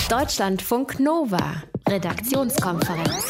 Deutschlandfunk Nova, Redaktionskonferenz.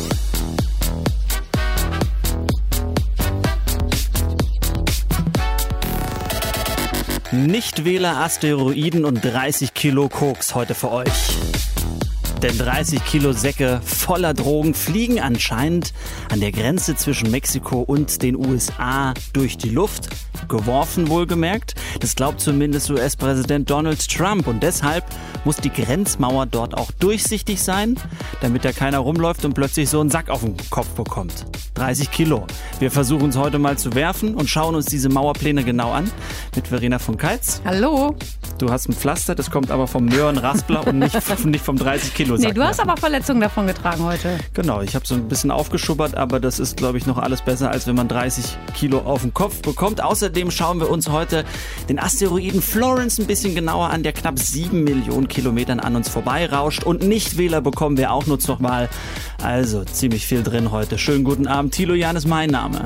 Nichtwähler, Asteroiden und 30 Kilo Koks heute für euch. Denn 30 Kilo Säcke voller Drogen fliegen anscheinend an der Grenze zwischen Mexiko und den USA durch die Luft. Geworfen wohlgemerkt. Das glaubt zumindest US-Präsident Donald Trump. Und deshalb muss die Grenzmauer dort auch durchsichtig sein, damit da keiner rumläuft und plötzlich so einen Sack auf den Kopf bekommt. 30 Kilo. Wir versuchen es heute mal zu werfen und schauen uns diese Mauerpläne genau an. Mit Verena von Keitz. Hallo. Du hast ein Pflaster, das kommt aber vom Möhrenraspler und nicht vom 30 Kilo Sack. Nee, du hast aber Verletzungen davon getragen heute. Genau, ich habe so ein bisschen aufgeschubbert, aber das ist, glaube ich, noch alles besser, als wenn man 30 Kilo auf den Kopf bekommt. Außerdem schauen wir uns heute den Asteroiden Florence ein bisschen genauer an, der knapp 7 Millionen Kilometern an uns vorbeirauscht. Und Nichtwähler bekommen wir auch noch mal. Also ziemlich viel drin heute. Schönen guten Abend, Thilo Jahn ist mein Name.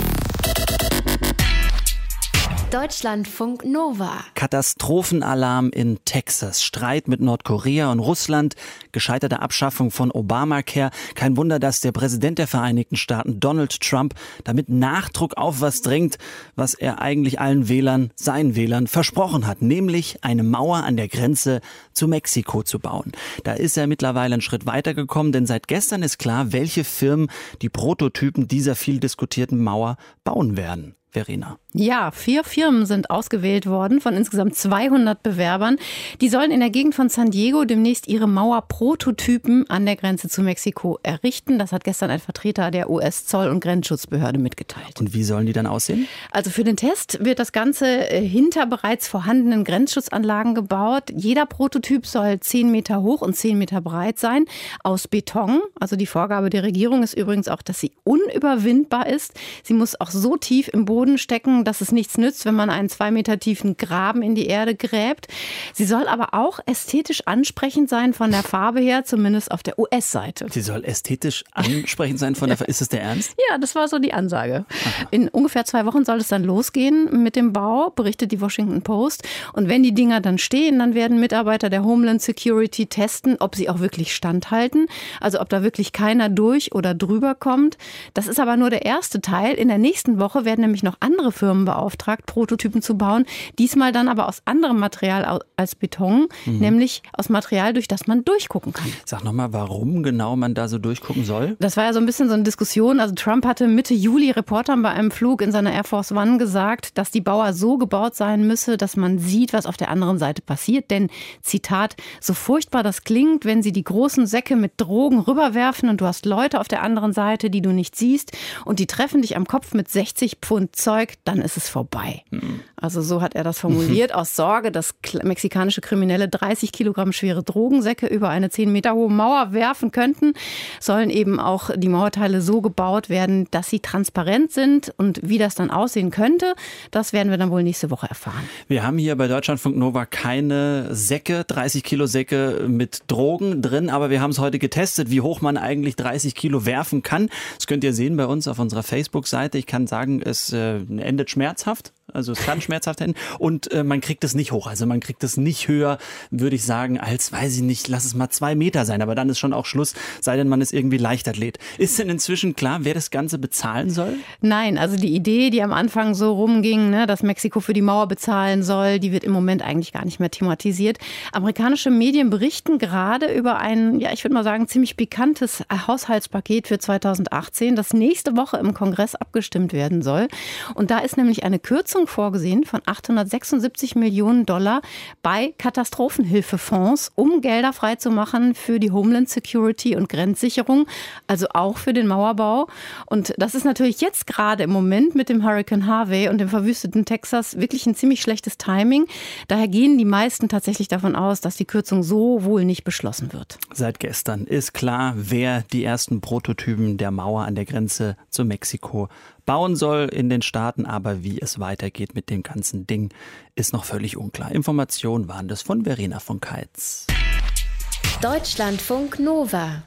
Deutschlandfunk Nova. Katastrophenalarm in Texas. Streit mit Nordkorea und Russland. Gescheiterte Abschaffung von Obamacare. Kein Wunder, dass der Präsident der Vereinigten Staaten, Donald Trump, damit Nachdruck auf was dringt, was er eigentlich allen Wählern, seinen Wählern, versprochen hat. Nämlich eine Mauer an der Grenze zu Mexiko zu bauen. Da ist er mittlerweile einen Schritt weitergekommen, denn seit gestern ist klar, welche Firmen die Prototypen dieser viel diskutierten Mauer bauen werden. Verena. Ja, 4 Firmen sind ausgewählt worden von insgesamt 200 Bewerbern. Die sollen in der Gegend von San Diego demnächst ihre Mauerprototypen an der Grenze zu Mexiko errichten. Das hat gestern ein Vertreter der US-Zoll- und Grenzschutzbehörde mitgeteilt. Und wie sollen die dann aussehen? Also für den Test wird das Ganze hinter bereits vorhandenen Grenzschutzanlagen gebaut. Jeder Prototyp soll 10 Meter hoch und 10 Meter breit sein, aus Beton. Also die Vorgabe der Regierung ist übrigens auch, dass sie unüberwindbar ist. Sie muss auch so tief im Boden stecken, dass es nichts nützt, wenn man einen 2 Meter tiefen Graben in die Erde gräbt. Sie soll aber auch ästhetisch ansprechend sein von der Farbe her, zumindest auf der US-Seite. Sie soll ästhetisch ansprechend sein von der Farbe. Ist das der Ernst? Ja, das war so die Ansage. In ungefähr 2 Wochen soll es dann losgehen mit dem Bau, berichtet die Washington Post. Und wenn die Dinger dann stehen, dann werden Mitarbeiter der Homeland Security testen, ob sie auch wirklich standhalten. Also ob da wirklich keiner durch oder drüber kommt. Das ist aber nur der erste Teil. In der nächsten Woche werden nämlich noch andere Firmen beauftragt, Prototypen zu bauen. Diesmal dann aber aus anderem Material als Beton, nämlich aus Material, durch das man durchgucken kann. Sag nochmal, warum genau man da so durchgucken soll? Das war ja so ein bisschen so eine Diskussion. Also Trump hatte Mitte Juli Reportern bei einem Flug in seiner Air Force One gesagt, dass die Mauer so gebaut sein müsse, dass man sieht, was auf der anderen Seite passiert. Denn, Zitat, so furchtbar das klingt, wenn sie die großen Säcke mit Drogen rüberwerfen und du hast Leute auf der anderen Seite, die du nicht siehst und die treffen dich am Kopf mit 60 Pfund Zeug, dann ist es vorbei. Also so hat er das formuliert, aus Sorge, dass mexikanische Kriminelle 30 Kilogramm schwere Drogensäcke über eine 10 Meter hohe Mauer werfen könnten, sollen eben auch die Mauerteile so gebaut werden, dass sie transparent sind. Und wie das dann aussehen könnte, das werden wir dann wohl nächste Woche erfahren. Wir haben hier bei Deutschlandfunk Nova keine Säcke, 30 Kilo Säcke mit Drogen drin, aber wir haben es heute getestet, wie hoch man eigentlich 30 Kilo werfen kann. Das könnt ihr sehen bei uns auf unserer Facebook-Seite. Ich kann sagen, es endet schmerzhaft. Also es kann schmerzhaft enden und man kriegt es nicht hoch. Also man kriegt es nicht höher, würde ich sagen, als, weiß ich nicht, lass es mal 2 Meter sein. Aber dann ist schon auch Schluss, sei denn man ist irgendwie Leichtathlet. Ist denn inzwischen klar, wer das Ganze bezahlen soll? Nein, also die Idee, die am Anfang so rumging, ne, dass Mexiko für die Mauer bezahlen soll, die wird im Moment eigentlich gar nicht mehr thematisiert. Amerikanische Medien berichten gerade über ein, ja, ich würde mal sagen, ziemlich pikantes Haushaltspaket für 2018, das nächste Woche im Kongress abgestimmt werden soll. Und da ist nämlich eine Kürzung vorgesehen von $876 Millionen bei Katastrophenhilfefonds, um Gelder freizumachen für die Homeland Security und Grenzsicherung, also auch für den Mauerbau. Und das ist natürlich jetzt gerade im Moment mit dem Hurricane Harvey und dem verwüsteten Texas wirklich ein ziemlich schlechtes Timing. Daher gehen die meisten tatsächlich davon aus, dass die Kürzung so wohl nicht beschlossen wird. Seit gestern ist klar, wer die ersten Prototypen der Mauer an der Grenze zu Mexiko bauen soll in den Staaten, aber wie es weitergeht mit dem ganzen Ding, ist noch völlig unklar. Informationen waren das von Verena von Keitz. Deutschlandfunk Nova,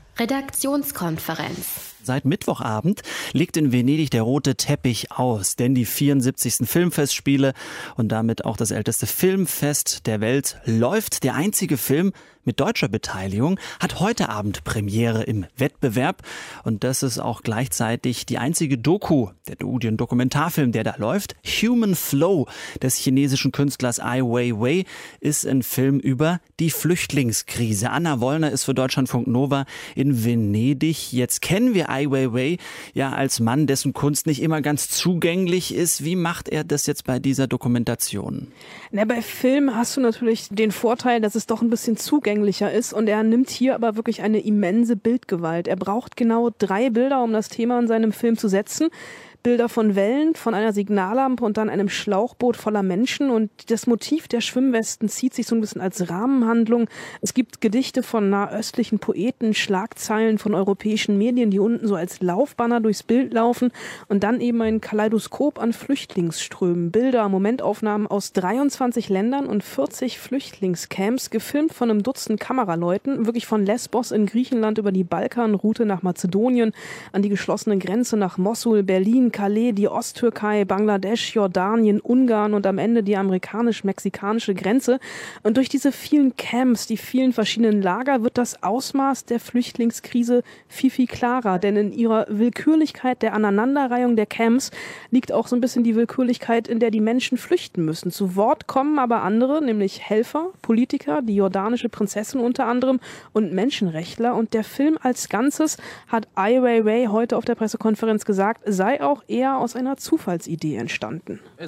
Redaktionskonferenz. Seit Mittwochabend liegt in Venedig der rote Teppich aus, denn die 74. Filmfestspiele und damit auch das älteste Filmfest der Welt läuft. Der einzige Film mit deutscher Beteiligung, hat heute Abend Premiere im Wettbewerb. Und das ist auch gleichzeitig die einzige den Dokumentarfilm, der da läuft. Human Flow des chinesischen Künstlers Ai Weiwei ist ein Film über die Flüchtlingskrise. Anna Wollner ist für Deutschlandfunk Nova in Venedig. Jetzt kennen wir Ai Weiwei ja als Mann, dessen Kunst nicht immer ganz zugänglich ist. Wie macht er das jetzt bei dieser Dokumentation? Na, bei Film hast du natürlich den Vorteil, dass es doch ein bisschen zugänglicher ist, und er nimmt hier aber wirklich eine immense Bildgewalt. Er braucht genau 3 Bilder, um das Thema in seinem Film zu setzen. Bilder von Wellen, von einer Signallampe und dann einem Schlauchboot voller Menschen. Und das Motiv der Schwimmwesten zieht sich so ein bisschen als Rahmenhandlung. Es gibt Gedichte von nahöstlichen Poeten, Schlagzeilen von europäischen Medien, die unten so als Laufbanner durchs Bild laufen. Und dann eben ein Kaleidoskop an Flüchtlingsströmen. Bilder, Momentaufnahmen aus 23 Ländern und 40 Flüchtlingscamps, gefilmt von einem Dutzend Kameraleuten. Wirklich von Lesbos in Griechenland über die Balkanroute nach Mazedonien, an die geschlossene Grenze nach Mossul, Berlin, Calais, die Osttürkei, Bangladesch, Jordanien, Ungarn und am Ende die amerikanisch-mexikanische Grenze. Und durch diese vielen Camps, die vielen verschiedenen Lager, wird das Ausmaß der Flüchtlingskrise viel, viel klarer. Denn in ihrer Willkürlichkeit der Aneinanderreihung der Camps liegt auch so ein bisschen die Willkürlichkeit, in der die Menschen flüchten müssen. Zu Wort kommen aber andere, nämlich Helfer, Politiker, die jordanische Prinzessin unter anderem und Menschenrechtler. Und der Film als Ganzes, hat Ai Weiwei heute auf der Pressekonferenz gesagt, sei auch eher aus einer Zufallsidee entstanden. Der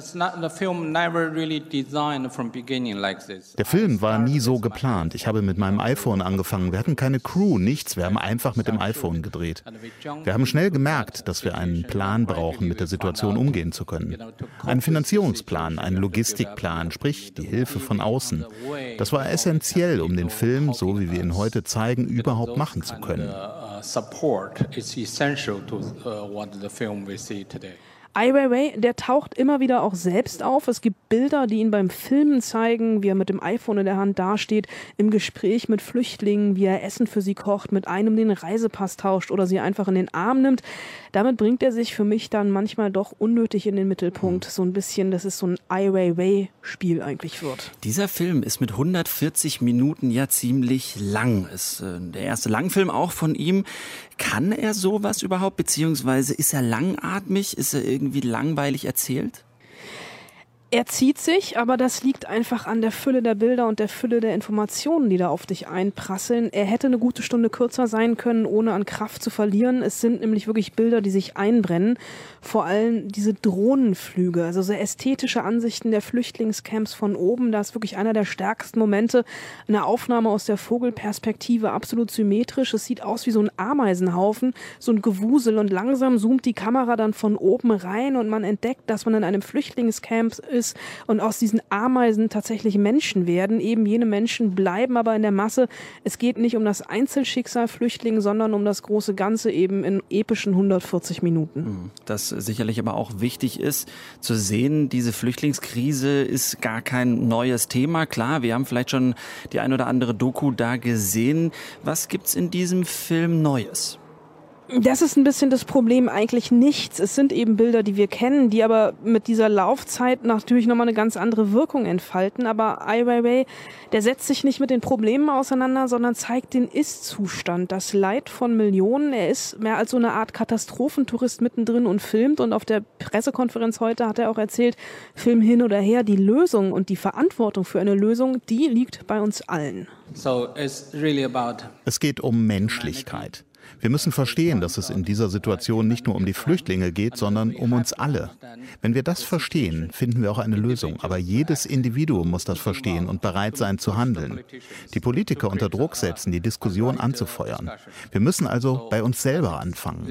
Film war nie so geplant. Ich habe mit meinem iPhone angefangen. Wir hatten keine Crew, nichts. Wir haben einfach mit dem iPhone gedreht. Wir haben schnell gemerkt, dass wir einen Plan brauchen, mit der Situation umgehen zu können. Einen Finanzierungsplan, einen Logistikplan, sprich die Hilfe von außen. Das war essentiell, um den Film, so wie wir ihn heute zeigen, überhaupt machen zu können. Ai Weiwei, der taucht immer wieder auch selbst auf. Es gibt Bilder, die ihn beim Filmen zeigen, wie er mit dem iPhone in der Hand dasteht, im Gespräch mit Flüchtlingen, wie er Essen für sie kocht, mit einem den Reisepass tauscht oder sie einfach in den Arm nimmt. Damit bringt er sich für mich dann manchmal doch unnötig in den Mittelpunkt. So ein bisschen, dass es so ein Ai Weiwei-Spiel eigentlich wird. Dieser Film ist mit 140 Minuten ja ziemlich lang. Ist der erste Langfilm auch von ihm. Kann er sowas überhaupt, beziehungsweise ist er langatmig? Ist er irgendwie langweilig erzählt? Er zieht sich, aber das liegt einfach an der Fülle der Bilder und der Fülle der Informationen, die da auf dich einprasseln. Er hätte eine gute Stunde kürzer sein können, ohne an Kraft zu verlieren. Es sind nämlich wirklich Bilder, die sich einbrennen. Vor allem diese Drohnenflüge, also so ästhetische Ansichten der Flüchtlingscamps von oben. Da ist wirklich einer der stärksten Momente. Eine Aufnahme aus der Vogelperspektive, absolut symmetrisch. Es sieht aus wie so ein Ameisenhaufen, so ein Gewusel. Und langsam zoomt die Kamera dann von oben rein und man entdeckt, dass man in einem Flüchtlingscamp ist und aus diesen Ameisen tatsächlich Menschen werden. Eben jene Menschen bleiben aber in der Masse. Es geht nicht um das Einzelschicksal Flüchtlinge, sondern um das große Ganze eben in epischen 140 Minuten. Das sicherlich aber auch wichtig ist, zu sehen, diese Flüchtlingskrise ist gar kein neues Thema. Klar, wir haben vielleicht schon die ein oder andere Doku da gesehen. Was gibt's in diesem Film Neues? Das ist ein bisschen das Problem, eigentlich nichts. Es sind eben Bilder, die wir kennen, die aber mit dieser Laufzeit natürlich nochmal eine ganz andere Wirkung entfalten. Aber Ai Weiwei, der setzt sich nicht mit den Problemen auseinander, sondern zeigt den Ist-Zustand, das Leid von Millionen. Er ist mehr als so eine Art Katastrophentourist mittendrin und filmt. Und auf der Pressekonferenz heute hat er auch erzählt, Film hin oder her, die Lösung und die Verantwortung für eine Lösung, die liegt bei uns allen. Es geht um Menschlichkeit. Wir müssen verstehen, dass es in dieser Situation nicht nur um die Flüchtlinge geht, sondern um uns alle. Wenn wir das verstehen, finden wir auch eine Lösung. Aber jedes Individuum muss das verstehen und bereit sein zu handeln. Die Politiker unter Druck setzen, die Diskussion anzufeuern. Wir müssen also bei uns selber anfangen.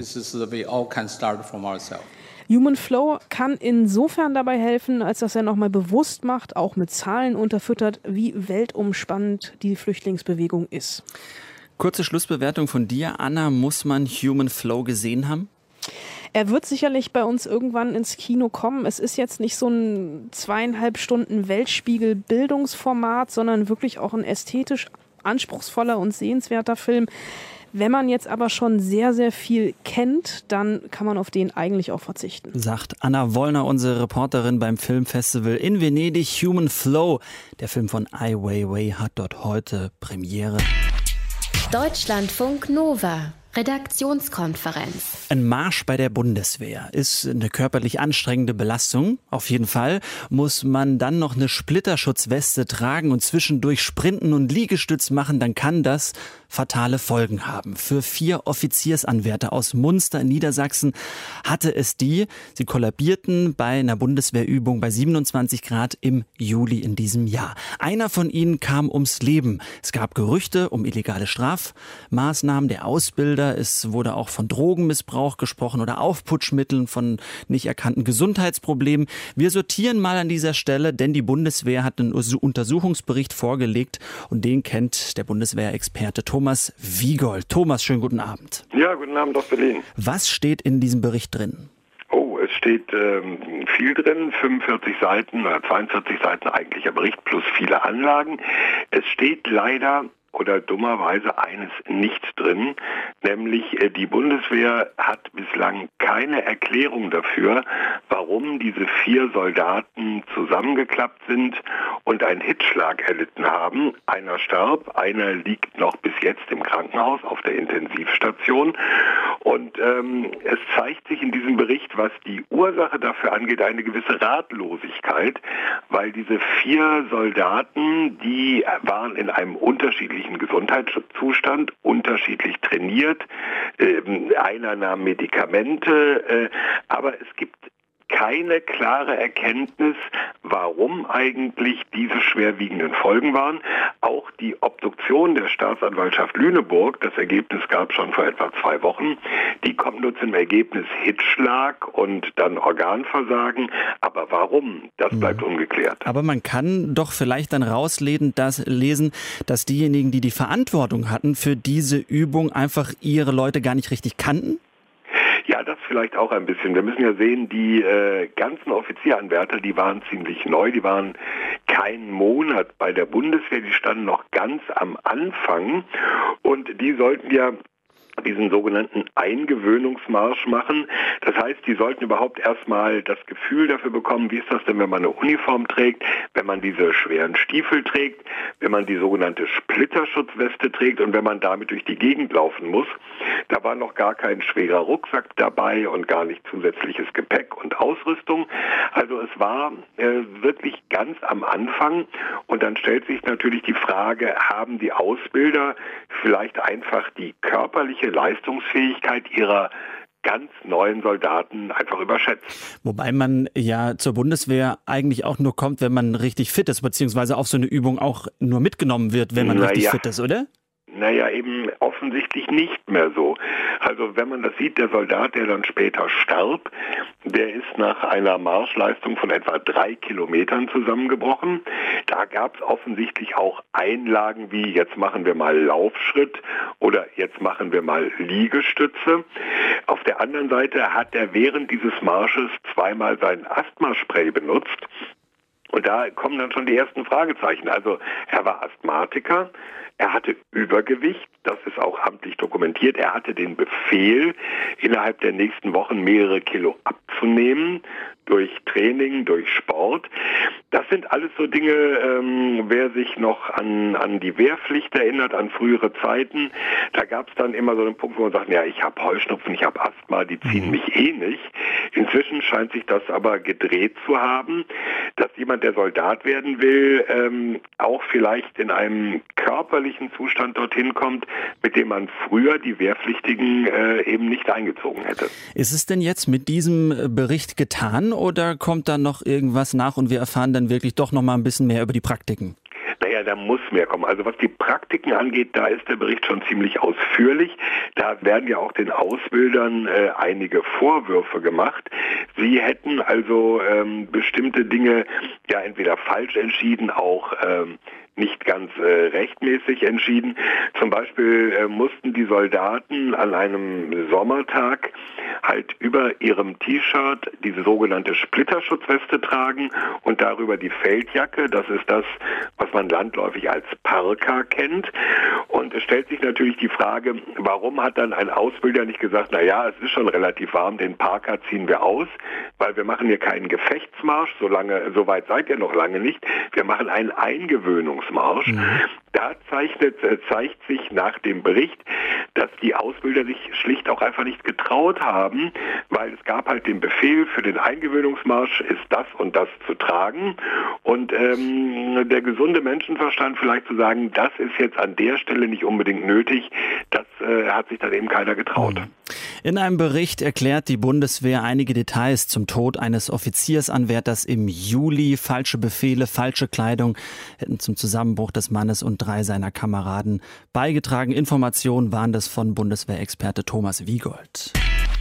Human Flow kann insofern dabei helfen, als dass er nochmal bewusst macht, auch mit Zahlen unterfüttert, wie weltumspannend die Flüchtlingsbewegung ist. Kurze Schlussbewertung von dir, Anna. Muss man Human Flow gesehen haben? Er wird sicherlich bei uns irgendwann ins Kino kommen. Es ist jetzt nicht so ein 2,5 Stunden Weltspiegel-Bildungsformat, sondern wirklich auch ein ästhetisch anspruchsvoller und sehenswerter Film. Wenn man jetzt aber schon sehr, sehr viel kennt, dann kann man auf den eigentlich auch verzichten. Sagt Anna Wollner, unsere Reporterin beim Filmfestival in Venedig, Human Flow. Der Film von Ai Weiwei hat dort heute Premiere. Deutschlandfunk Nova. Redaktionskonferenz. Ein Marsch bei der Bundeswehr ist eine körperlich anstrengende Belastung. Auf jeden Fall muss man dann noch eine Splitterschutzweste tragen und zwischendurch sprinten und Liegestütz machen, dann kann das fatale Folgen haben. Für 4 Offiziersanwärter aus Munster in Niedersachsen hatte es die. Sie kollabierten bei einer Bundeswehrübung bei 27 Grad im Juli in diesem Jahr. Einer von ihnen kam ums Leben. Es gab Gerüchte um illegale Strafmaßnahmen der Ausbilder. Es wurde auch von Drogenmissbrauch gesprochen oder Aufputschmitteln, von nicht erkannten Gesundheitsproblemen. Wir sortieren mal an dieser Stelle, denn die Bundeswehr hat einen Untersuchungsbericht vorgelegt und den kennt der Bundeswehrexperte Thomas Wiegold. Thomas, schönen guten Abend. Ja, guten Abend aus Berlin. Was steht in diesem Bericht drin? Oh, es steht viel drin, 45 Seiten oder 42 Seiten eigentlicher Bericht plus viele Anlagen. Es steht leider oder dummerweise eines nicht drin, nämlich die Bundeswehr hat bislang keine Erklärung dafür, warum diese 4 Soldaten zusammengeklappt sind und einen Hitzschlag erlitten haben. Einer starb, einer liegt noch bis jetzt im Krankenhaus auf der Intensivstation und es zeigt sich in diesem Bericht, was die Ursache dafür angeht, eine gewisse Ratlosigkeit, weil diese 4 Soldaten, die waren in einem unterschiedlichen Gesundheitszustand, unterschiedlich trainiert, einer nahm Medikamente, aber es gibt keine klare Erkenntnis, warum eigentlich diese schwerwiegenden Folgen waren. Auch die Obduktion der Staatsanwaltschaft Lüneburg, das Ergebnis gab schon vor etwa 2 Wochen, die kommt nur zum Ergebnis Hitzschlag und dann Organversagen. Aber warum? Das bleibt ungeklärt. Aber man kann doch vielleicht dann rauslesen, dass diejenigen, die die Verantwortung hatten für diese Übung, einfach ihre Leute gar nicht richtig kannten? Ja, das vielleicht auch ein bisschen. Wir müssen ja sehen, die ganzen Offizieranwärter, die waren ziemlich neu, die waren keinen Monat bei der Bundeswehr, die standen noch ganz am Anfang und die sollten ja diesen sogenannten Eingewöhnungsmarsch machen. Das heißt, die sollten überhaupt erstmal das Gefühl dafür bekommen, wie ist das denn, wenn man eine Uniform trägt, wenn man diese schweren Stiefel trägt, wenn man die sogenannte Splitterschutzweste trägt und wenn man damit durch die Gegend laufen muss. Da war noch gar kein schwerer Rucksack dabei und gar nicht zusätzliches Gepäck und Ausrüstung. Also es war wirklich ganz am Anfang und dann stellt sich natürlich die Frage, haben die Ausbilder vielleicht einfach die körperliche Leistungsfähigkeit ihrer ganz neuen Soldaten einfach überschätzt. Wobei man ja zur Bundeswehr eigentlich auch nur kommt, wenn man richtig fit ist, beziehungsweise auf so eine Übung auch nur mitgenommen wird, wenn man richtig fit ist, oder? Naja, eben offensichtlich nicht mehr so. Also wenn man das sieht, der Soldat, der dann später starb, der ist nach einer Marschleistung von etwa 3 Kilometern zusammengebrochen. Da gab es offensichtlich auch Einlagen wie, jetzt machen wir mal Laufschritt oder jetzt machen wir mal Liegestütze. Auf der anderen Seite hat er während dieses Marsches 2-mal sein Asthmaspray benutzt. Und da kommen dann schon die ersten Fragezeichen. Also er war Asthmatiker, er hatte Übergewicht, das ist auch amtlich dokumentiert. Er hatte den Befehl, innerhalb der nächsten Wochen mehrere Kilo abzunehmen, durch Training, durch Sport. Das sind alles so Dinge, wer sich noch an die Wehrpflicht erinnert, an frühere Zeiten, da gab es dann immer so einen Punkt, wo man sagt, ja, ich habe Heuschnupfen, ich habe Asthma, die ziehen mich eh nicht. Inzwischen scheint sich das aber gedreht zu haben, dass jemand, der Soldat werden will, auch vielleicht in einem körperlichen Zustand dorthin kommt, mit dem man früher die Wehrpflichtigen eben nicht eingezogen hätte. Ist es denn jetzt mit diesem Bericht getan oder kommt da noch irgendwas nach und wir erfahren dann wirklich doch noch mal ein bisschen mehr über die Praktiken? Naja, da muss mehr kommen. Also was die Praktiken angeht, da ist der Bericht schon ziemlich ausführlich. Da werden ja auch den Ausbildern einige Vorwürfe gemacht. Sie hätten also bestimmte Dinge ja entweder falsch entschieden, auch nicht ganz rechtmäßig entschieden. Zum Beispiel mussten die Soldaten an einem Sommertag halt über ihrem T-Shirt diese sogenannte Splitterschutzweste tragen und darüber die Feldjacke. Das ist das, was man landläufig als Parka kennt. Und Und es stellt sich natürlich die Frage, warum hat dann ein Ausbilder nicht gesagt, naja, es ist schon relativ warm, den Parker ziehen wir aus, weil wir machen hier keinen Gefechtsmarsch, so weit seid ihr noch lange nicht, wir machen einen Eingewöhnungsmarsch. Da zeigt sich nach dem Bericht, dass die Ausbilder sich schlicht auch einfach nicht getraut haben, weil es gab halt den Befehl, für den Eingewöhnungsmarsch ist das und das zu tragen. Und der gesunde Menschenverstand vielleicht zu sagen, das ist jetzt an der Stelle nicht unbedingt nötig, das hat sich dann eben keiner getraut. In einem Bericht erklärt die Bundeswehr einige Details zum Tod eines Offiziersanwärters im Juli. Falsche Befehle, falsche Kleidung hätten zum Zusammenbruch des Mannes und 3 seiner Kameraden beigetragen. Informationen waren das von Bundeswehrexperte Thomas Wiegold.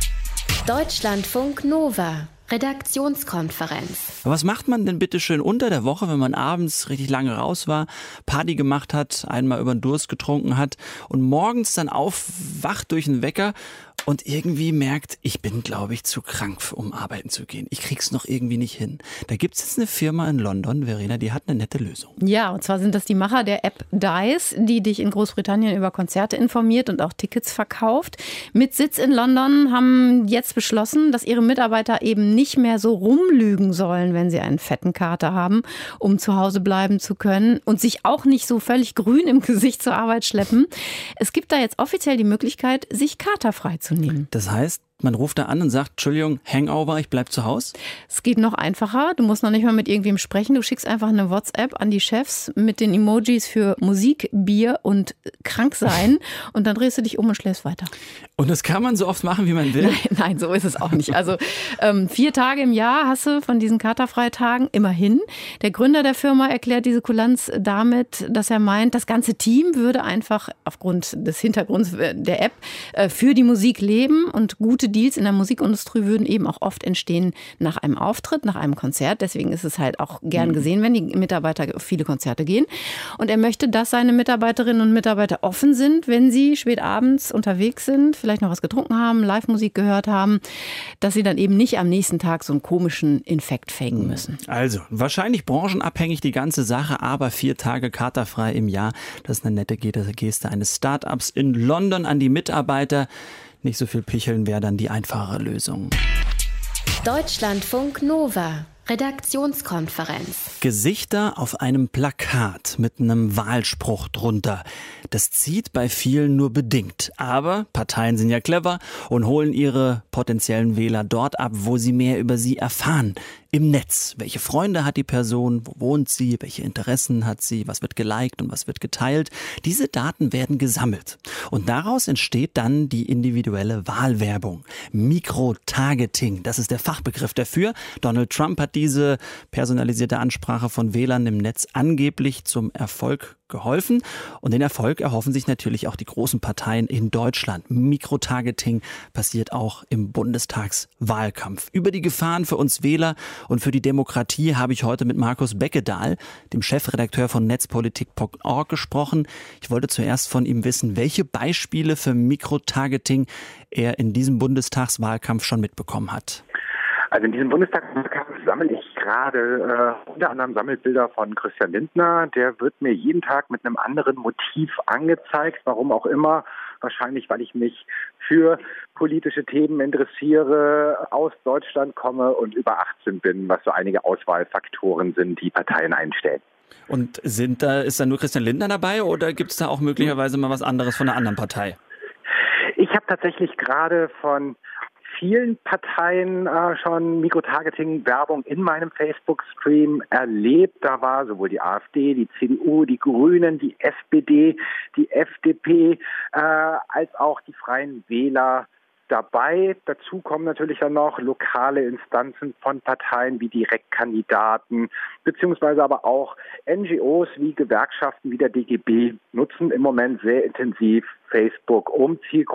Deutschlandfunk Nova. Redaktionskonferenz. Was macht man denn bitte schön unter der Woche, wenn man abends richtig lange raus war, Party gemacht hat, einmal über den Durst getrunken hat und morgens dann aufwacht durch den Wecker und irgendwie merkt, ich bin, glaube ich, zu krank, um arbeiten zu gehen. Ich krieg's noch irgendwie nicht hin. Da gibt's jetzt eine Firma in London, Verena, die hat eine nette Lösung. Ja, und zwar sind das die Macher der App Dice, die dich in Großbritannien über Konzerte informiert und auch Tickets verkauft. Mit Sitz in London haben jetzt beschlossen, dass ihre Mitarbeiter eben nicht mehr so rumlügen sollen, wenn sie einen fetten Kater haben, um zu Hause bleiben zu können und sich auch nicht so völlig grün im Gesicht zur Arbeit schleppen. Es gibt da jetzt offiziell die Möglichkeit, sich katerfrei zu nehmen. Das heißt, man ruft da an und sagt, Entschuldigung, Hangover, ich bleib zu Hause? Es geht noch einfacher. Du musst noch nicht mal mit irgendwem sprechen. Du schickst einfach eine WhatsApp an die Chefs mit den Emojis für Musik, Bier und Kranksein und dann drehst du dich um und schläfst weiter. Und das kann man so oft machen, wie man will? Nein, so ist es auch nicht. Also 4 Tage im Jahr hast du von diesen Katerfreitagen immerhin. Der Gründer der Firma erklärt diese Kulanz damit, dass er meint, das ganze Team würde einfach aufgrund des Hintergrunds der App für die Musik leben und gute Deals in der Musikindustrie würden eben auch oft entstehen nach einem Auftritt, nach einem Konzert. Deswegen ist es halt auch gern gesehen, wenn die Mitarbeiter auf viele Konzerte gehen. Und er möchte, dass seine Mitarbeiterinnen und Mitarbeiter offen sind, wenn sie spät abends unterwegs sind, vielleicht noch was getrunken haben, Live-Musik gehört haben, dass sie dann eben nicht am nächsten Tag so einen komischen Infekt faken müssen. Also, wahrscheinlich branchenabhängig die ganze Sache, aber 4 Tage katerfrei im Jahr. Das ist eine nette Geste eines Start-ups in London an die Mitarbeiter. Nicht so viel picheln wäre dann die einfachere Lösung. Deutschlandfunk Nova. Redaktionskonferenz. Gesichter auf einem Plakat mit einem Wahlspruch drunter. Das zieht bei vielen nur bedingt. Aber Parteien sind ja clever und holen ihre potenziellen Wähler dort ab, wo sie mehr über sie erfahren. Im Netz. Welche Freunde hat die Person? Wo wohnt sie? Welche Interessen hat sie? Was wird geliked und was wird geteilt? Diese Daten werden gesammelt. Und daraus entsteht dann die individuelle Wahlwerbung. Mikrotargeting, das ist der Fachbegriff dafür. Donald Trump hat diese personalisierte Ansprache von Wählern im Netz angeblich zum Erfolg geholfen. Und den Erfolg erhoffen sich natürlich auch die großen Parteien in Deutschland. Mikrotargeting passiert auch im Bundestagswahlkampf. Über die Gefahren für uns Wähler und für die Demokratie habe ich heute mit Markus Beckedahl, dem Chefredakteur von Netzpolitik.org, gesprochen. Ich wollte zuerst von ihm wissen, welche Beispiele für Mikrotargeting er in diesem Bundestagswahlkampf schon mitbekommen hat. Also in diesem Bundestagswahlkampf sammle ich gerade unter anderem Sammelbilder von Christian Lindner. Der wird mir jeden Tag mit einem anderen Motiv angezeigt, warum auch immer. Wahrscheinlich, weil ich mich für politische Themen interessiere, aus Deutschland komme und über 18 bin, was so einige Auswahlfaktoren sind, die Parteien einstellen. Und ist da nur Christian Lindner dabei oder gibt es da auch möglicherweise mal was anderes von einer anderen Partei? Ich habe tatsächlich gerade von vielen Parteien schon Mikrotargeting-Werbung in meinem Facebook-Stream erlebt. Da war sowohl die AfD, die CDU, die Grünen, die SPD, die FDP, als auch die Freien Wähler dabei. Dazu kommen natürlich dann noch lokale Instanzen von Parteien wie Direktkandidaten, beziehungsweise aber auch NGOs wie Gewerkschaften wie der DGB nutzen im Moment sehr intensiv Facebook, um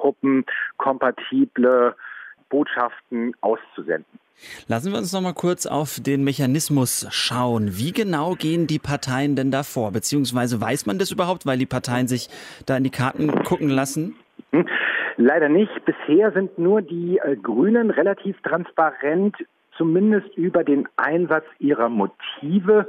zielgruppenkompatible Botschaften auszusenden. Lassen wir uns noch mal kurz auf den Mechanismus schauen. Wie genau gehen die Parteien denn da vor? Beziehungsweise weiß man das überhaupt, weil die Parteien sich da in die Karten gucken lassen? Leider nicht. Bisher sind nur die Grünen relativ transparent, zumindest über den Einsatz ihrer Motive.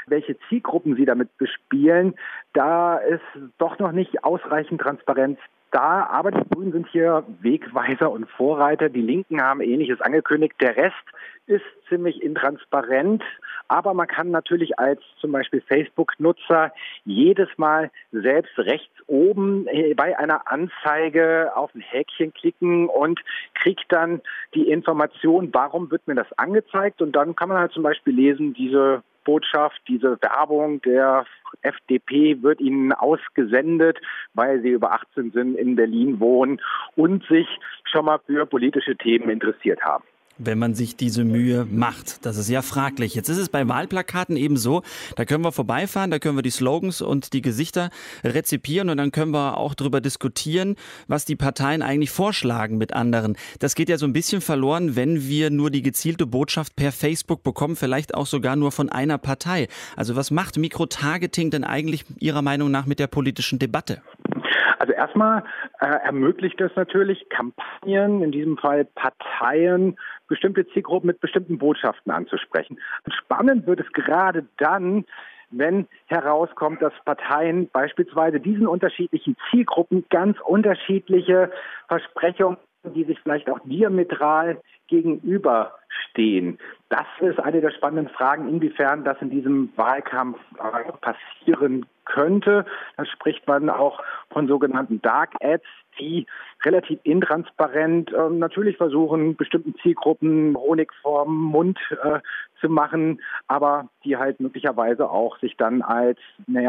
welche Zielgruppen sie damit bespielen, da ist doch noch nicht ausreichend Transparenz da. Aber die Grünen sind hier Wegweiser und Vorreiter. Die Linken haben Ähnliches angekündigt. Der Rest ist ziemlich intransparent. Aber man kann natürlich als zum Beispiel Facebook-Nutzer jedes Mal selbst rechts oben bei einer Anzeige auf ein Häkchen klicken und kriegt dann die Information, warum wird mir das angezeigt. Und dann kann man halt zum Beispiel lesen, diese Botschaft, diese Werbung der FDP wird Ihnen ausgesendet, weil Sie über 18 sind, in Berlin wohnen und sich schon mal für politische Themen interessiert haben. Wenn man sich diese Mühe macht. Das ist ja fraglich. Jetzt ist es bei Wahlplakaten eben so, da können wir vorbeifahren, da können wir die Slogans und die Gesichter rezipieren und dann können wir auch darüber diskutieren, was die Parteien eigentlich vorschlagen mit anderen. Das geht ja so ein bisschen verloren, wenn wir nur die gezielte Botschaft per Facebook bekommen, vielleicht auch sogar nur von einer Partei. Also was macht Mikrotargeting denn eigentlich Ihrer Meinung nach mit der politischen Debatte? Also erstmal ermöglicht es natürlich Kampagnen, in diesem Fall Parteien, bestimmte Zielgruppen mit bestimmten Botschaften anzusprechen. Spannend wird es gerade dann, wenn herauskommt, dass Parteien beispielsweise diesen unterschiedlichen Zielgruppen ganz unterschiedliche Versprechungen, die sich vielleicht auch diametral gegenüberstehen. Das ist eine der spannenden Fragen, inwiefern das in diesem Wahlkampf passieren könnte. Da spricht man auch von sogenannten Dark Ads, die relativ intransparent natürlich versuchen, bestimmten Zielgruppen Honig vorm Mund zu machen, aber die halt möglicherweise auch sich dann als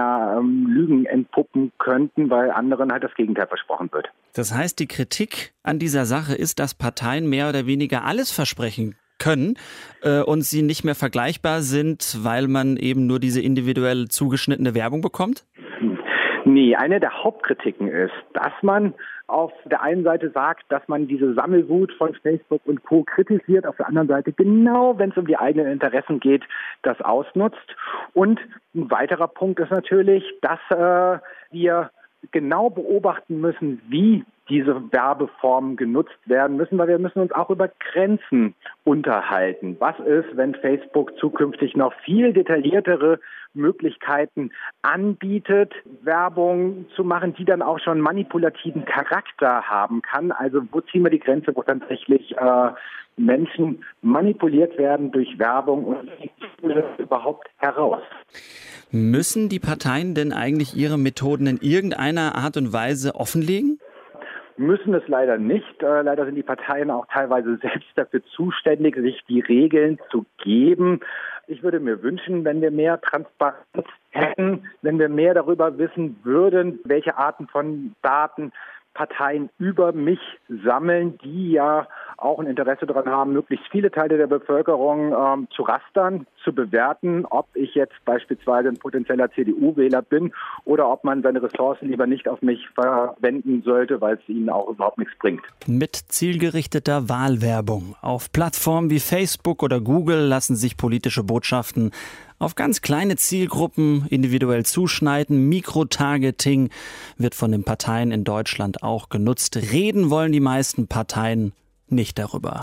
Lügen entpuppen könnten, weil anderen halt das Gegenteil versprochen wird. Das heißt, die Kritik an dieser Sache ist, dass Parteien mehr oder weniger alles versprechen können und sie nicht mehr vergleichbar sind, weil man eben nur diese individuell zugeschnittene Werbung bekommt? Nee, eine der Hauptkritiken ist, dass man auf der einen Seite sagt, dass man diese Sammelwut von Facebook und Co. kritisiert, auf der anderen Seite genau, wenn es um die eigenen Interessen geht, das ausnutzt. Und ein weiterer Punkt ist natürlich, dass wir genau beobachten müssen, wie diese Werbeformen genutzt werden müssen, weil wir müssen uns auch über Grenzen unterhalten. Was ist, wenn Facebook zukünftig noch viel detailliertere Möglichkeiten anbietet, Werbung zu machen, die dann auch schon manipulativen Charakter haben kann? Also wo ziehen wir die Grenze, wo tatsächlich Menschen manipuliert werden durch Werbung und überhaupt heraus? Müssen die Parteien denn eigentlich ihre Methoden in irgendeiner Art und Weise offenlegen? Müssen es leider nicht. Leider sind die Parteien auch teilweise selbst dafür zuständig, sich die Regeln zu geben. Ich würde mir wünschen, wenn wir mehr Transparenz hätten, wenn wir mehr darüber wissen würden, welche Arten von Daten Parteien über mich sammeln, die ja auch ein Interesse daran haben, möglichst viele Teile der Bevölkerung zu rastern, zu bewerten, ob ich jetzt beispielsweise ein potenzieller CDU-Wähler bin oder ob man seine Ressourcen lieber nicht auf mich verwenden sollte, weil es ihnen auch überhaupt nichts bringt. Mit zielgerichteter Wahlwerbung. Auf Plattformen wie Facebook oder Google lassen sich politische Botschaften auf ganz kleine Zielgruppen individuell zuschneiden. Mikrotargeting wird von den Parteien in Deutschland auch genutzt. Reden wollen die meisten Parteien nicht darüber.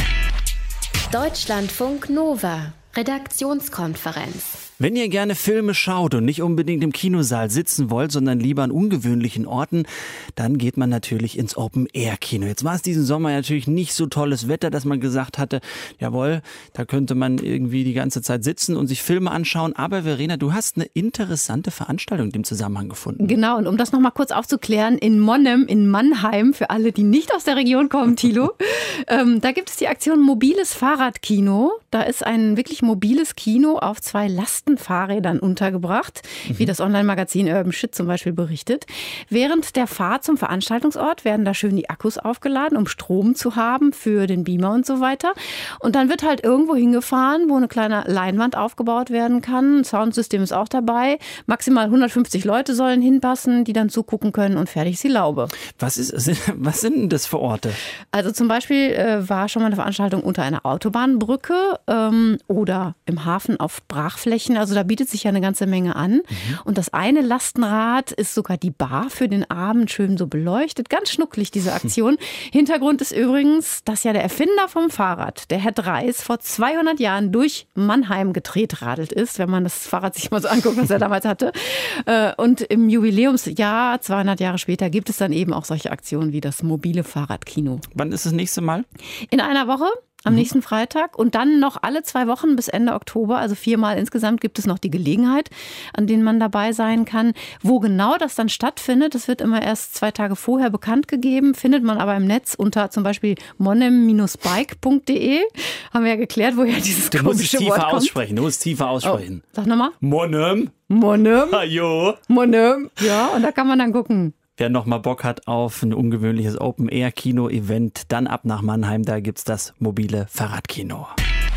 Deutschlandfunk Nova, Redaktionskonferenz. Wenn ihr gerne Filme schaut und nicht unbedingt im Kinosaal sitzen wollt, sondern lieber an ungewöhnlichen Orten, dann geht man natürlich ins Open-Air-Kino. Jetzt war es diesen Sommer natürlich nicht so tolles Wetter, dass man gesagt hatte, jawohl, da könnte man irgendwie die ganze Zeit sitzen und sich Filme anschauen. Aber Verena, du hast eine interessante Veranstaltung in dem Zusammenhang gefunden. Genau, und um das nochmal kurz aufzuklären, in Monnem, in Mannheim, für alle, die nicht aus der Region kommen, Thilo, da gibt es die Aktion Mobiles Fahrradkino. Da ist ein wirklich mobiles Kino auf 2 Lastenfahrrädern untergebracht, wie das Online-Magazin Urban Shit zum Beispiel berichtet. Während der Fahrt zum Veranstaltungsort werden da schön die Akkus aufgeladen, um Strom zu haben für den Beamer und so weiter. Und dann wird halt irgendwo hingefahren, wo eine kleine Leinwand aufgebaut werden kann. Ein Soundsystem ist auch dabei. Maximal 150 Leute sollen hinpassen, die dann zugucken können und fertig ist die Laube. Was sind denn das für Orte? Also zum Beispiel war schon mal eine Veranstaltung unter einer Autobahnbrücke oder oder im Hafen auf Brachflächen. Also da bietet sich ja eine ganze Menge an. Und das eine Lastenrad ist sogar die Bar für den Abend schön so beleuchtet. Ganz schnucklig, diese Aktion. Hintergrund ist übrigens, dass ja der Erfinder vom Fahrrad, der Herr Dreis, vor 200 Jahren durch Mannheim getretradelt ist, wenn man das Fahrrad sich mal so anguckt, was er damals hatte. Und im Jubiläumsjahr, 200 Jahre später, gibt es dann eben auch solche Aktionen wie das mobile Fahrradkino. Wann ist das nächste Mal? In einer Woche. Am nächsten Freitag und dann noch alle 2 Wochen bis Ende Oktober, also 4-mal insgesamt gibt es noch die Gelegenheit, an denen man dabei sein kann. Wo genau das dann stattfindet, das wird immer erst 2 Tage vorher bekannt gegeben, findet man aber im Netz unter zum Beispiel monem-bike.de. Haben wir ja geklärt, woher dieses komische Wort kommt. Du musst tiefer aussprechen. Oh, sag nochmal. Monem. Ajo. Monem. Ja, und da kann man dann gucken. Wer noch mal Bock hat auf ein ungewöhnliches Open-Air-Kino-Event, dann ab nach Mannheim, da gibt's das mobile Fahrradkino.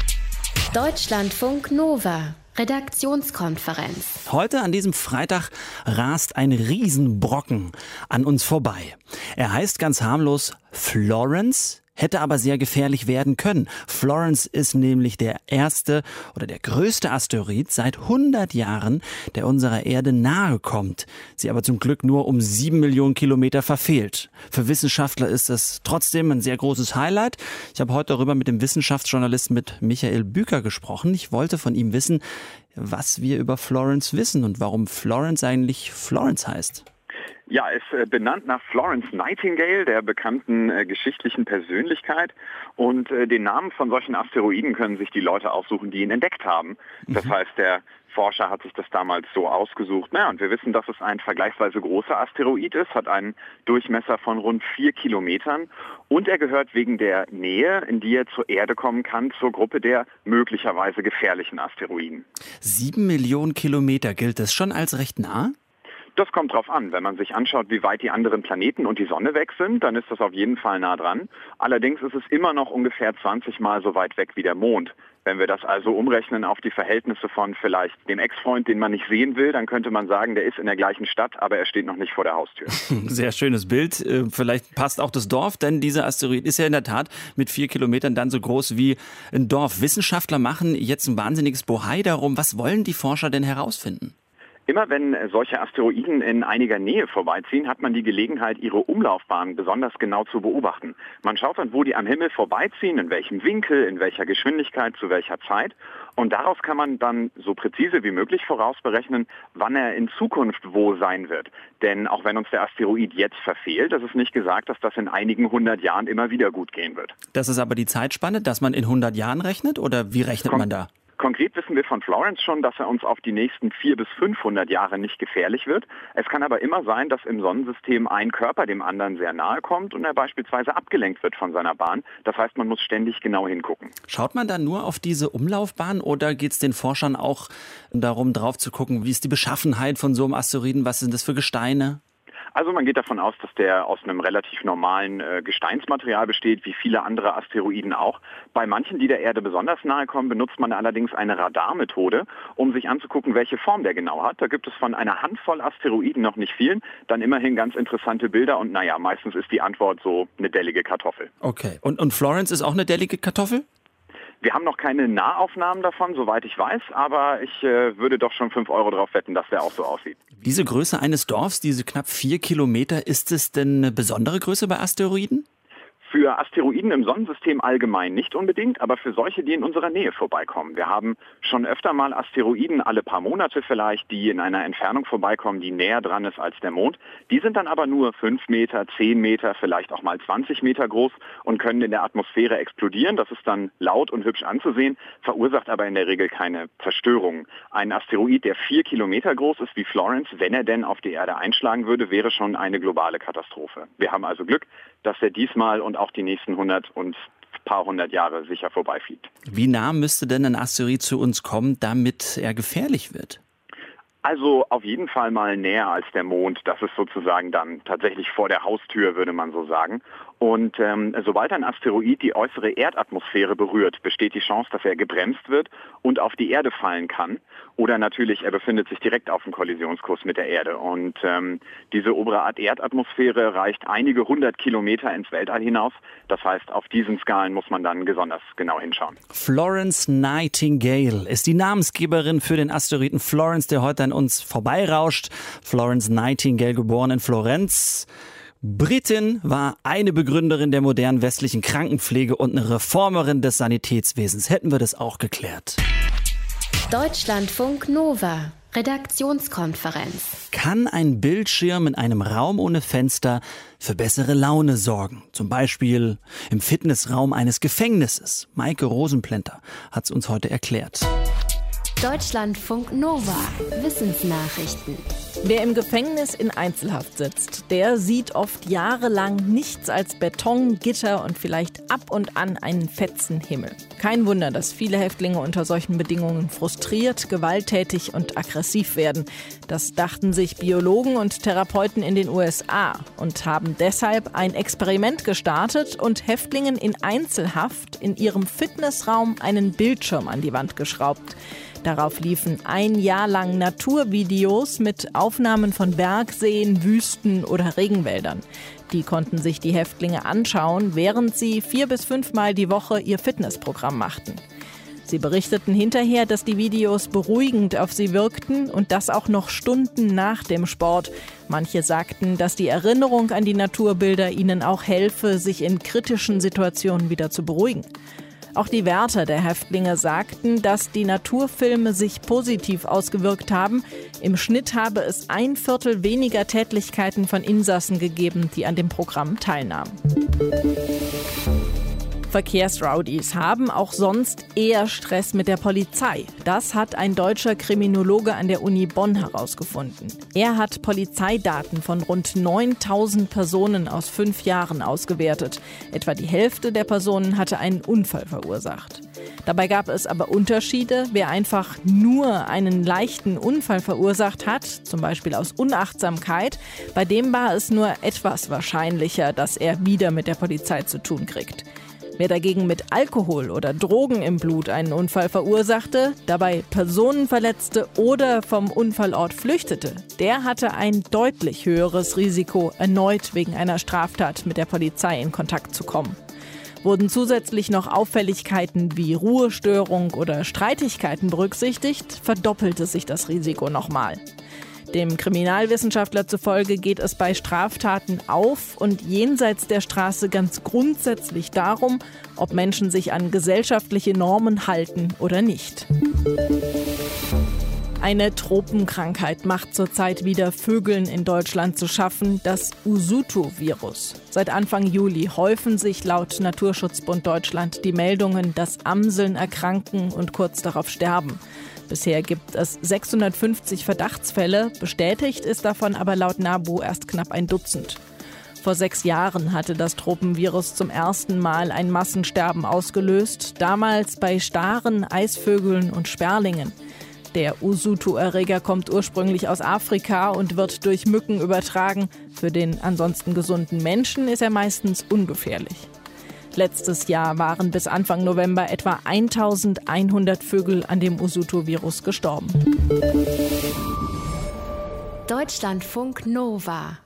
Deutschlandfunk Nova. Redaktionskonferenz. Heute an diesem Freitag rast ein Riesenbrocken an uns vorbei. Er heißt ganz harmlos Florence, hätte aber sehr gefährlich werden können. Florence ist nämlich der erste oder der größte Asteroid seit 100 Jahren, der unserer Erde nahe kommt. Sie aber zum Glück nur um 7 Millionen Kilometer verfehlt. Für Wissenschaftler ist es trotzdem ein sehr großes Highlight. Ich habe heute darüber mit dem Wissenschaftsjournalisten mit Michael Büker gesprochen. Ich wollte von ihm wissen, was wir über Florence wissen und warum Florence eigentlich Florence heißt. Ja, ist benannt nach Florence Nightingale, der bekannten geschichtlichen Persönlichkeit. Und den Namen von solchen Asteroiden können sich die Leute aussuchen, die ihn entdeckt haben. Das heißt, der Forscher hat sich das damals so ausgesucht. Naja, und wir wissen, dass es ein vergleichsweise großer Asteroid ist, hat einen Durchmesser von rund 4 Kilometern. Und er gehört wegen der Nähe, in die er zur Erde kommen kann, zur Gruppe der möglicherweise gefährlichen Asteroiden. 7 Millionen Kilometer, gilt das schon als recht nah? Das kommt drauf an. Wenn man sich anschaut, wie weit die anderen Planeten und die Sonne weg sind, dann ist das auf jeden Fall nah dran. Allerdings ist es immer noch ungefähr 20 Mal so weit weg wie der Mond. Wenn wir das also umrechnen auf die Verhältnisse von vielleicht dem Ex-Freund, den man nicht sehen will, dann könnte man sagen, der ist in der gleichen Stadt, aber er steht noch nicht vor der Haustür. Sehr schönes Bild. Vielleicht passt auch das Dorf, denn dieser Asteroid ist ja in der Tat mit 4 Kilometern dann so groß wie ein Dorf. Wissenschaftler machen jetzt ein wahnsinniges Bohai darum. Was wollen die Forscher denn herausfinden? Immer wenn solche Asteroiden in einiger Nähe vorbeiziehen, hat man die Gelegenheit, ihre Umlaufbahn besonders genau zu beobachten. Man schaut dann, wo die am Himmel vorbeiziehen, in welchem Winkel, in welcher Geschwindigkeit, zu welcher Zeit. Und daraus kann man dann so präzise wie möglich vorausberechnen, wann er in Zukunft wo sein wird. Denn auch wenn uns der Asteroid jetzt verfehlt, ist es nicht gesagt, dass das in einigen 100 Jahren immer wieder gut gehen wird. Das ist aber die Zeitspanne, dass man in 100 Jahren rechnet? Oder wie rechnet man da? Konkret wissen wir von Florence schon, dass er uns auf die nächsten 400 bis 500 Jahre nicht gefährlich wird. Es kann aber immer sein, dass im Sonnensystem ein Körper dem anderen sehr nahe kommt und er beispielsweise abgelenkt wird von seiner Bahn. Das heißt, man muss ständig genau hingucken. Schaut man da nur auf diese Umlaufbahn oder geht es den Forschern auch darum, drauf zu gucken, wie ist die Beschaffenheit von so einem Asteroiden, was sind das für Gesteine? Also man geht davon aus, dass der aus einem relativ normalen Gesteinsmaterial besteht, wie viele andere Asteroiden auch. Bei manchen, die der Erde besonders nahe kommen, benutzt man allerdings eine Radarmethode, um sich anzugucken, welche Form der genau hat. Da gibt es von einer Handvoll Asteroiden noch nicht vielen, dann immerhin ganz interessante Bilder und naja, meistens ist die Antwort so eine dellige Kartoffel. Okay, und Florence ist auch eine dellige Kartoffel? Wir haben noch keine Nahaufnahmen davon, soweit ich weiß, aber ich würde doch schon 5 Euro drauf wetten, dass der auch so aussieht. Diese Größe eines Dorfs, diese knapp 4 Kilometer, ist es denn eine besondere Größe bei Asteroiden? Für Asteroiden im Sonnensystem allgemein nicht unbedingt, aber für solche, die in unserer Nähe vorbeikommen. Wir haben schon öfter mal Asteroiden, alle paar Monate vielleicht, die in einer Entfernung vorbeikommen, die näher dran ist als der Mond. Die sind dann aber nur 5 Meter, 10 Meter, vielleicht auch mal 20 Meter groß und können in der Atmosphäre explodieren. Das ist dann laut und hübsch anzusehen, verursacht aber in der Regel keine Zerstörung. Ein Asteroid, der 4 Kilometer groß ist wie Florence, wenn er denn auf die Erde einschlagen würde, wäre schon eine globale Katastrophe. Wir haben also Glück, dass er diesmal und auch die nächsten 100 und paar 100 Jahre sicher vorbeifliegt. Wie nah müsste denn ein Asteroid zu uns kommen, damit er gefährlich wird? Also auf jeden Fall mal näher als der Mond. Das ist sozusagen dann tatsächlich vor der Haustür, würde man so sagen. Und sobald ein Asteroid die äußere Erdatmosphäre berührt, besteht die Chance, dass er gebremst wird und auf die Erde fallen kann. Oder natürlich, er befindet sich direkt auf dem Kollisionskurs mit der Erde. Und diese obere Erdatmosphäre reicht einige 100 Kilometer ins Weltall hinaus. Das heißt, auf diesen Skalen muss man dann besonders genau hinschauen. Florence Nightingale ist die Namensgeberin für den Asteroiden Florence, der heute an uns vorbeirauscht. Florence Nightingale, geboren in Florenz. Britin, war eine Begründerin der modernen westlichen Krankenpflege und eine Reformerin des Sanitätswesens. Hätten wir das auch geklärt. Deutschlandfunk Nova, Redaktionskonferenz. Kann ein Bildschirm in einem Raum ohne Fenster für bessere Laune sorgen? Zum Beispiel im Fitnessraum eines Gefängnisses. Maike Rosenplenter hat es uns heute erklärt. Deutschlandfunk Nova, Wissensnachrichten. Wer im Gefängnis in Einzelhaft sitzt, der sieht oft jahrelang nichts als Beton, Gitter und vielleicht ab und an einen fetzen Himmel. Kein Wunder, dass viele Häftlinge unter solchen Bedingungen frustriert, gewalttätig und aggressiv werden. Das dachten sich Biologen und Therapeuten in den USA und haben deshalb ein Experiment gestartet und Häftlingen in Einzelhaft in ihrem Fitnessraum einen Bildschirm an die Wand geschraubt. Darauf liefen ein Jahr lang Naturvideos mit Aufnahmen von Bergseen, Wüsten oder Regenwäldern. Die konnten sich die Häftlinge anschauen, während sie 4 bis 5 Mal die Woche ihr Fitnessprogramm machten. Sie berichteten hinterher, dass die Videos beruhigend auf sie wirkten und das auch noch Stunden nach dem Sport. Manche sagten, dass die Erinnerung an die Naturbilder ihnen auch helfe, sich in kritischen Situationen wieder zu beruhigen. Auch die Wärter der Häftlinge sagten, dass die Naturfilme sich positiv ausgewirkt haben. Im Schnitt habe es 1/4 weniger Tätlichkeiten von Insassen gegeben, die an dem Programm teilnahmen. Verkehrsrowdies haben auch sonst eher Stress mit der Polizei. Das hat ein deutscher Kriminologe an der Uni Bonn herausgefunden. Er hat Polizeidaten von rund 9.000 Personen aus 5 Jahren ausgewertet. Etwa die Hälfte der Personen hatte einen Unfall verursacht. Dabei gab es aber Unterschiede. Wer einfach nur einen leichten Unfall verursacht hat, zum Beispiel aus Unachtsamkeit, bei dem war es nur etwas wahrscheinlicher, dass er wieder mit der Polizei zu tun kriegt. Wer dagegen mit Alkohol oder Drogen im Blut einen Unfall verursachte, dabei Personen verletzte oder vom Unfallort flüchtete, der hatte ein deutlich höheres Risiko, erneut wegen einer Straftat mit der Polizei in Kontakt zu kommen. Wurden zusätzlich noch Auffälligkeiten wie Ruhestörung oder Streitigkeiten berücksichtigt, verdoppelte sich das Risiko nochmal. Dem Kriminalwissenschaftler zufolge geht es bei Straftaten auf und jenseits der Straße ganz grundsätzlich darum, ob Menschen sich an gesellschaftliche Normen halten oder nicht. Eine Tropenkrankheit macht zurzeit wieder Vögeln in Deutschland zu schaffen, das Usutu-Virus. Seit Anfang Juli häufen sich laut Naturschutzbund Deutschland die Meldungen, dass Amseln erkranken und kurz darauf sterben. Bisher gibt es 650 Verdachtsfälle, bestätigt ist davon aber laut NABU erst knapp ein Dutzend. Vor 6 Jahren hatte das Tropenvirus zum ersten Mal ein Massensterben ausgelöst, damals bei Staren, Eisvögeln und Sperlingen. Der Usutu-Erreger kommt ursprünglich aus Afrika und wird durch Mücken übertragen. Für den ansonsten gesunden Menschen ist er meistens ungefährlich. Letztes Jahr waren bis Anfang November etwa 1100 Vögel an dem Usutu-Virus gestorben. Deutschlandfunk Nova.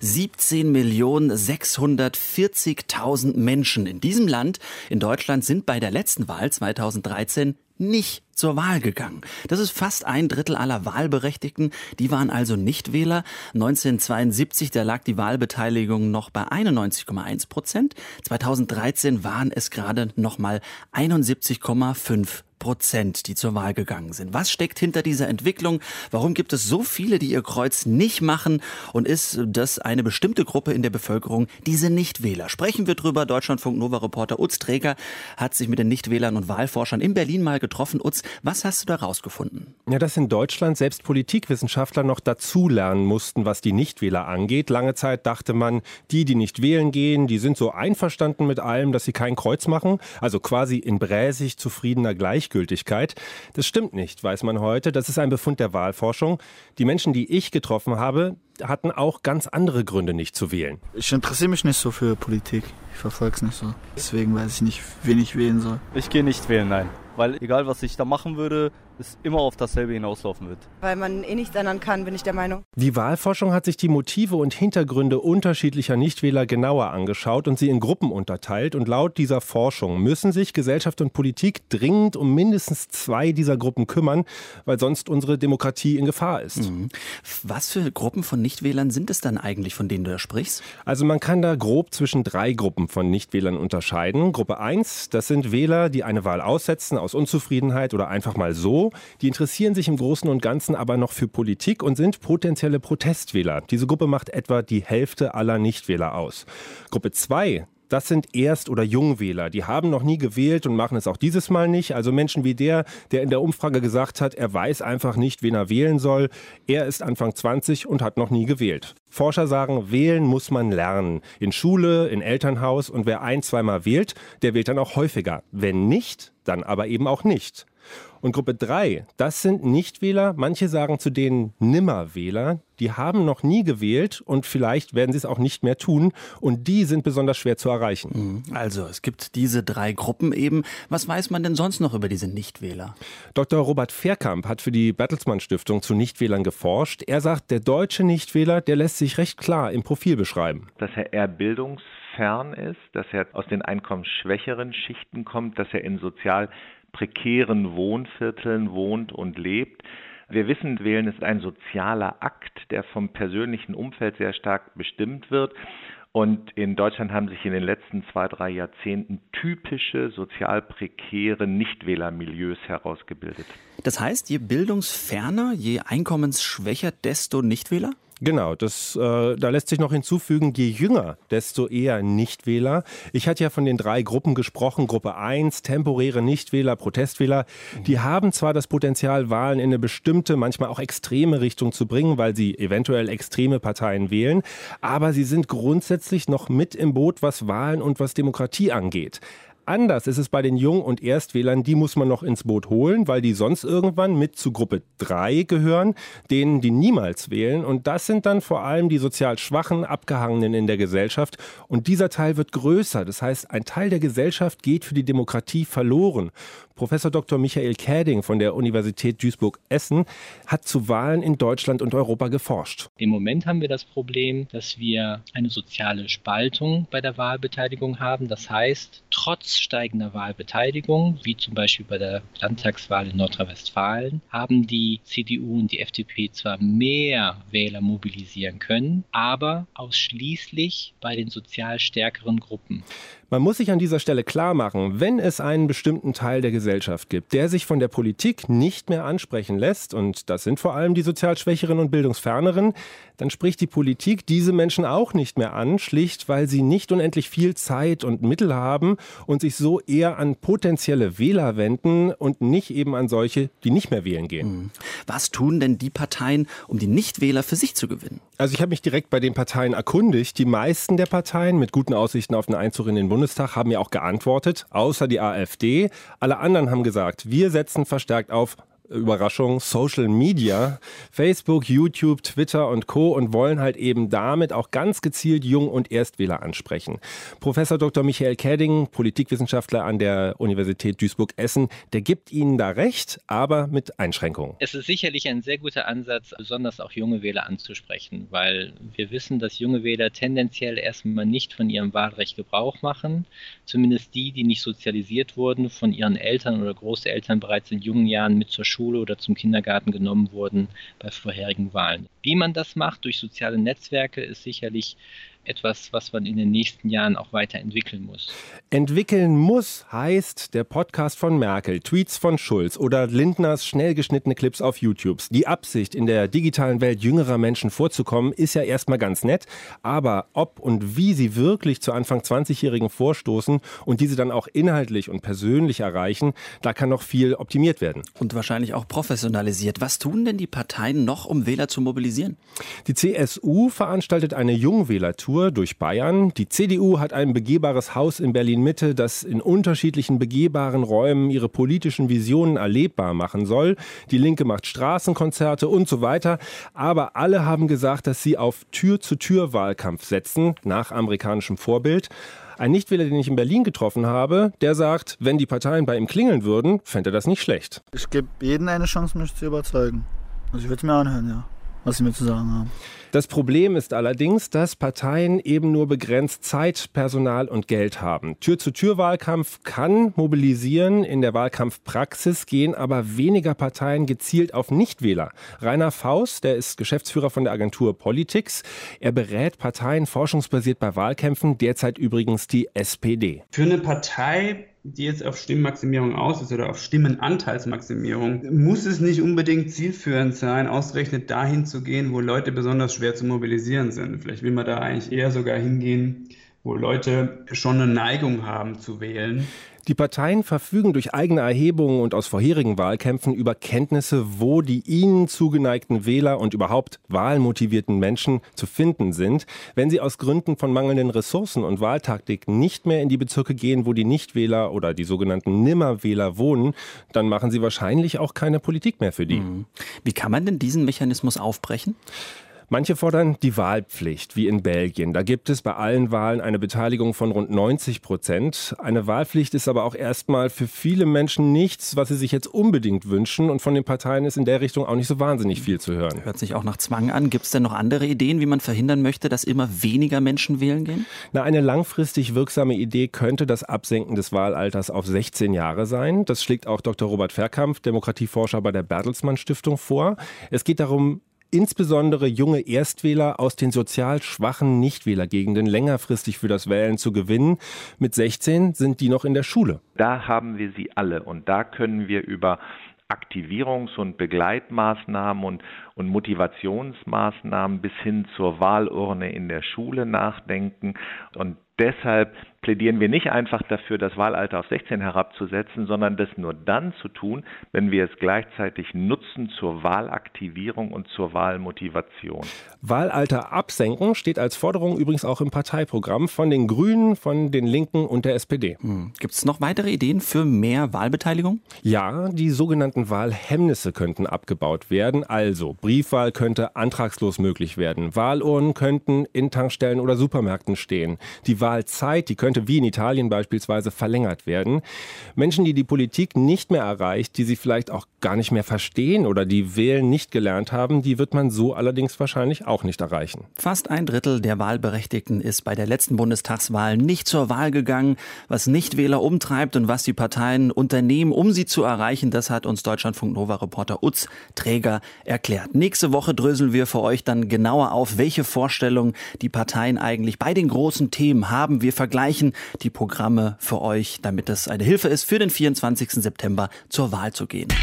17.640.000 Menschen in diesem Land, in Deutschland, sind bei der letzten Wahl 2013 nicht zur Wahl gegangen. Das ist fast 1/3 aller Wahlberechtigten. Die waren also Nichtwähler. 1972, da lag die Wahlbeteiligung noch bei 91,1%. 2013 waren es gerade noch mal 71,5%, die zur Wahl gegangen sind. Was steckt hinter dieser Entwicklung? Warum gibt es so viele, die ihr Kreuz nicht machen? Und ist das eine bestimmte Gruppe in der Bevölkerung, diese Nichtwähler? Sprechen wir drüber. Deutschlandfunk-Nova-Reporter Utz Träger hat sich mit den Nichtwählern und Wahlforschern in Berlin mal getroffen. Utz, was hast du da rausgefunden? Ja, dass in Deutschland selbst Politikwissenschaftler noch dazulernen mussten, was die Nichtwähler angeht. Lange Zeit dachte man, die nicht wählen gehen, die sind so einverstanden mit allem, dass sie kein Kreuz machen. Also quasi in bräsig zufriedener Gleichgültigkeit. Das stimmt nicht, weiß man heute. Das ist ein Befund der Wahlforschung. Die Menschen, die ich getroffen habe, hatten auch ganz andere Gründe, nicht zu wählen. Ich interessiere mich nicht so für Politik. Ich verfolge es nicht so. Deswegen weiß ich nicht, wen ich wählen soll. Ich gehe nicht wählen, nein. Weil egal, was ich da machen würde, es immer auf dasselbe hinauslaufen wird. Weil man nichts ändern kann, bin ich der Meinung. Die Wahlforschung hat sich die Motive und Hintergründe unterschiedlicher Nichtwähler genauer angeschaut und sie in Gruppen unterteilt. Und laut dieser Forschung müssen sich Gesellschaft und Politik dringend um mindestens 2 dieser Gruppen kümmern, weil sonst unsere Demokratie in Gefahr ist. Was für Gruppen von Nichtwählern sind es dann eigentlich, von denen du da sprichst? Also man kann da grob zwischen 3 Gruppen von Nichtwählern unterscheiden. Gruppe 1, das sind Wähler, die eine Wahl aussetzen aus Unzufriedenheit oder einfach mal so. Die interessieren sich im Großen und Ganzen aber noch für Politik und sind potenzielle Protestwähler. Diese Gruppe macht etwa die Hälfte aller Nichtwähler aus. Gruppe 2, das sind Erst- oder Jungwähler. Die haben noch nie gewählt und machen es auch dieses Mal nicht. Also Menschen wie der in der Umfrage gesagt hat, er weiß einfach nicht, wen er wählen soll. Er ist Anfang 20 und hat noch nie gewählt. Forscher sagen, wählen muss man lernen. In Schule, in Elternhaus, und wer 1-2 Mal wählt, der wählt dann auch häufiger. Wenn nicht, dann aber eben auch nicht. Und Gruppe 3, das sind Nichtwähler, manche sagen zu denen Nimmerwähler, die haben noch nie gewählt und vielleicht werden sie es auch nicht mehr tun und die sind besonders schwer zu erreichen. Also es gibt diese 3 Gruppen eben. Was weiß man denn sonst noch über diese Nichtwähler? Dr. Robert Verkamp hat für die Bertelsmann Stiftung zu Nichtwählern geforscht. Er sagt, der deutsche Nichtwähler, der lässt sich recht klar im Profil beschreiben. Dass er eher bildungsfern ist, dass er aus den einkommensschwächeren Schichten kommt, dass er in sozial prekären Wohnvierteln wohnt und lebt. Wir wissen, Wählen ist ein sozialer Akt, der vom persönlichen Umfeld sehr stark bestimmt wird. Und in Deutschland haben sich in den letzten 2-3 Jahrzehnten typische sozial prekäre Nichtwählermilieus herausgebildet. Das heißt, je bildungsferner, je einkommensschwächer, desto Nichtwähler? Genau, da lässt sich noch hinzufügen, je jünger, desto eher Nichtwähler. Ich hatte ja von den 3 Gruppen gesprochen. Gruppe 1, temporäre Nichtwähler, Protestwähler. Die haben zwar das Potenzial, Wahlen in eine bestimmte, manchmal auch extreme Richtung zu bringen, weil sie eventuell extreme Parteien wählen, aber sie sind grundsätzlich noch mit im Boot, was Wahlen und was Demokratie angeht. Anders ist es bei den Jung- und Erstwählern, die muss man noch ins Boot holen, weil die sonst irgendwann mit zu Gruppe 3 gehören, denen die niemals wählen. Und das sind dann vor allem die sozial Schwachen, Abgehangenen in der Gesellschaft. Und dieser Teil wird größer. Das heißt, ein Teil der Gesellschaft geht für die Demokratie verloren. Professor Dr. Michael Käding von der Universität Duisburg-Essen hat zu Wahlen in Deutschland und Europa geforscht. Im Moment haben wir das Problem, dass wir eine soziale Spaltung bei der Wahlbeteiligung haben. Das heißt, trotz steigender Wahlbeteiligung, wie zum Beispiel bei der Landtagswahl in Nordrhein-Westfalen, haben die CDU und die FDP zwar mehr Wähler mobilisieren können, aber ausschließlich bei den sozial stärkeren Gruppen. Man muss sich an dieser Stelle klar machen, wenn es einen bestimmten Teil der Gesellschaft gibt, der sich von der Politik nicht mehr ansprechen lässt, und das sind vor allem die sozial Schwächeren und Bildungsferneren, dann spricht die Politik diese Menschen auch nicht mehr an, schlicht weil sie nicht unendlich viel Zeit und Mittel haben und sich so eher an potenzielle Wähler wenden und nicht eben an solche, die nicht mehr wählen gehen. Was tun denn die Parteien, um die Nichtwähler für sich zu gewinnen? Also ich habe mich direkt bei den Parteien erkundigt. Die meisten der Parteien mit guten Aussichten auf einen Einzug in den Bundestag haben ja auch geantwortet, außer die AfD. Alle anderen haben gesagt, wir setzen verstärkt auf Überraschung, Social Media, Facebook, YouTube, Twitter und Co. und wollen halt eben damit auch ganz gezielt Jung- und Erstwähler ansprechen. Professor Dr. Michael Käding, Politikwissenschaftler an der Universität Duisburg-Essen, der gibt Ihnen da recht, aber mit Einschränkungen. Es ist sicherlich ein sehr guter Ansatz, besonders auch junge Wähler anzusprechen, weil wir wissen, dass junge Wähler tendenziell erstmal nicht von ihrem Wahlrecht Gebrauch machen, zumindest die nicht sozialisiert wurden, von ihren Eltern oder Großeltern bereits in jungen Jahren mit zur Schule oder zum Kindergarten genommen wurden bei vorherigen Wahlen. Wie man das macht durch soziale Netzwerke ist sicherlich etwas, was man in den nächsten Jahren auch weiterentwickeln muss. Entwickeln muss heißt der Podcast von Merkel, Tweets von Schulz oder Lindners schnell geschnittene Clips auf YouTube. Die Absicht, in der digitalen Welt jüngerer Menschen vorzukommen, ist ja erstmal ganz nett. Aber ob und wie sie wirklich zu Anfang 20-Jährigen vorstoßen und diese dann auch inhaltlich und persönlich erreichen, da kann noch viel optimiert werden. Und wahrscheinlich auch professionalisiert. Was tun denn die Parteien noch, um Wähler zu mobilisieren? Die CSU veranstaltet eine Jungwählertour Tour durch Bayern. Die CDU hat ein begehbares Haus in Berlin-Mitte, das in unterschiedlichen begehbaren Räumen ihre politischen Visionen erlebbar machen soll. Die Linke macht Straßenkonzerte und so weiter. Aber alle haben gesagt, dass sie auf Tür-zu-Tür-Wahlkampf setzen, nach amerikanischem Vorbild. Ein Nichtwähler, den ich in Berlin getroffen habe, der sagt, wenn die Parteien bei ihm klingeln würden, fände er das nicht schlecht. Ich gebe jedem eine Chance, mich zu überzeugen. Also ich würde es mir anhören, ja, was sie mir zu sagen haben. Das Problem ist allerdings, dass Parteien eben nur begrenzt Zeit, Personal und Geld haben. Tür-zu-Tür-Wahlkampf kann mobilisieren, in der Wahlkampfpraxis gehen aber weniger Parteien gezielt auf Nichtwähler. Rainer Faust, der ist Geschäftsführer von der Agentur Politics. Er berät Parteien forschungsbasiert bei Wahlkämpfen, derzeit übrigens die SPD. Für eine Partei, die jetzt auf Stimmenmaximierung aus ist oder auf Stimmenanteilsmaximierung, muss es nicht unbedingt zielführend sein, ausgerechnet dahin zu gehen, wo Leute besonders schwer zu mobilisieren sind. Vielleicht will man da eigentlich eher sogar hingehen, wo Leute schon eine Neigung haben zu wählen. Die Parteien verfügen durch eigene Erhebungen und aus vorherigen Wahlkämpfen über Kenntnisse, wo die ihnen zugeneigten Wähler und überhaupt wahlmotivierten Menschen zu finden sind. Wenn sie aus Gründen von mangelnden Ressourcen und Wahltaktik nicht mehr in die Bezirke gehen, wo die Nichtwähler oder die sogenannten Nimmerwähler wohnen, dann machen sie wahrscheinlich auch keine Politik mehr für die. Wie kann man denn diesen Mechanismus aufbrechen? Manche fordern die Wahlpflicht, wie in Belgien. Da gibt es bei allen Wahlen eine Beteiligung von rund 90%. Eine Wahlpflicht ist aber auch erstmal für viele Menschen nichts, was sie sich jetzt unbedingt wünschen. Und von den Parteien ist in der Richtung auch nicht so wahnsinnig viel zu hören. Hört sich auch nach Zwang an. Gibt es denn noch andere Ideen, wie man verhindern möchte, dass immer weniger Menschen wählen gehen? Eine langfristig wirksame Idee könnte das Absenken des Wahlalters auf 16 Jahre sein. Das schlägt auch Dr. Robert Verkampf, Demokratieforscher bei der Bertelsmann Stiftung, vor. Es geht darum, insbesondere junge Erstwähler aus den sozial schwachen Nichtwählergegenden längerfristig für das Wählen zu gewinnen. Mit 16 sind die noch in der Schule. Da haben wir sie alle und da können wir über Aktivierungs- und Begleitmaßnahmen und Motivationsmaßnahmen bis hin zur Wahlurne in der Schule nachdenken. Und deshalb plädieren wir nicht einfach dafür, das Wahlalter auf 16 herabzusetzen, sondern das nur dann zu tun, wenn wir es gleichzeitig nutzen zur Wahlaktivierung und zur Wahlmotivation. Wahlalter absenken steht als Forderung übrigens auch im Parteiprogramm von den Grünen, von den Linken und der SPD. Gibt es noch weitere Ideen für mehr Wahlbeteiligung? Ja, die sogenannten Wahlhemmnisse könnten abgebaut werden. Also Briefwahl könnte antragslos möglich werden. Wahlurnen könnten in Tankstellen oder Supermärkten stehen. Die Wahlzeit, die könnte wie in Italien beispielsweise verlängert werden. Menschen, die die Politik nicht mehr erreicht, die sie vielleicht auch gar nicht mehr verstehen oder die wählen nicht gelernt haben, die wird man so allerdings wahrscheinlich auch nicht erreichen. Fast 1/3 der Wahlberechtigten ist bei der letzten Bundestagswahl nicht zur Wahl gegangen. Was Nichtwähler umtreibt und was die Parteien unternehmen, um sie zu erreichen, das hat uns Deutschlandfunk-Nova-Reporter Utz Träger erklärt. Nächste Woche dröseln wir für euch dann genauer auf, welche Vorstellungen die Parteien eigentlich bei den großen Themen haben. Wir vergleichen die Programme für euch, damit es eine Hilfe ist, für den 24. September zur Wahl zu gehen.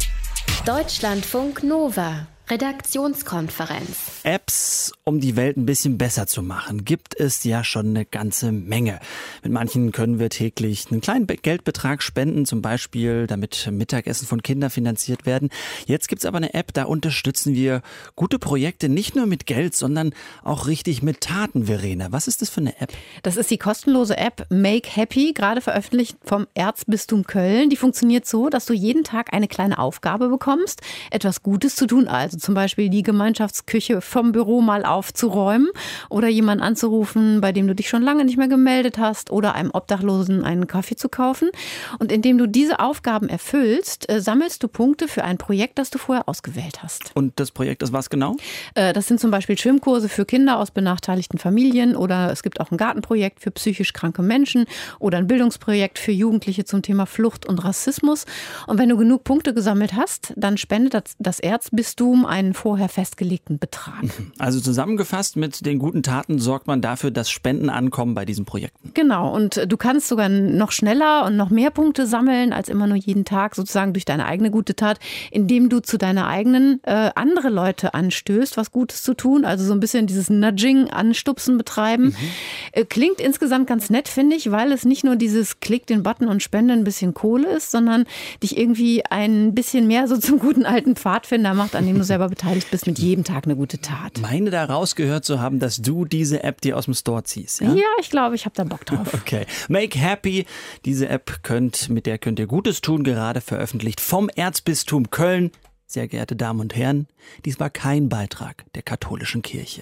Deutschlandfunk Nova. Redaktionskonferenz. Apps, um die Welt ein bisschen besser zu machen, gibt es ja schon eine ganze Menge. Mit manchen können wir täglich einen kleinen Geldbetrag spenden, zum Beispiel, damit Mittagessen von Kindern finanziert werden. Jetzt gibt's aber eine App, da unterstützen wir gute Projekte nicht nur mit Geld, sondern auch richtig mit Taten, Verena. Was ist das für eine App? Das ist die kostenlose App Make Happy, gerade veröffentlicht vom Erzbistum Köln. Die funktioniert so, dass du jeden Tag eine kleine Aufgabe bekommst, etwas Gutes zu tun, also zum Beispiel die Gemeinschaftsküche vom Büro mal aufzuräumen oder jemanden anzurufen, bei dem du dich schon lange nicht mehr gemeldet hast oder einem Obdachlosen einen Kaffee zu kaufen. Und indem du diese Aufgaben erfüllst, sammelst du Punkte für ein Projekt, das du vorher ausgewählt hast. Und das Projekt ist was genau? Das sind zum Beispiel Schwimmkurse für Kinder aus benachteiligten Familien oder es gibt auch ein Gartenprojekt für psychisch kranke Menschen oder ein Bildungsprojekt für Jugendliche zum Thema Flucht und Rassismus. Und wenn du genug Punkte gesammelt hast, dann spendet das Erzbistum einen vorher festgelegten Betrag. Also zusammengefasst, mit den guten Taten sorgt man dafür, dass Spenden ankommen bei diesen Projekten. Genau, und du kannst sogar noch schneller und noch mehr Punkte sammeln als immer nur jeden Tag, sozusagen durch deine eigene gute Tat, indem du zu deiner eigenen andere Leute anstößt, was Gutes zu tun, also so ein bisschen dieses Nudging, Anstupsen betreiben. Klingt insgesamt ganz nett, finde ich, weil es nicht nur dieses Klick den Button und Spende ein bisschen Kohle ist, sondern dich irgendwie ein bisschen mehr so zum guten alten Pfadfinder macht, an dem du selber beteiligt bist mit jedem Tag eine gute Tat. Meine da rausgehört zu haben, dass du diese App dir aus dem Store ziehst. Ja, ich glaube, ich habe da Bock drauf. Okay. Make Happy. Diese App mit der könnt ihr Gutes tun, gerade veröffentlicht vom Erzbistum Köln. Sehr geehrte Damen und Herren, dies war kein Beitrag der katholischen Kirche.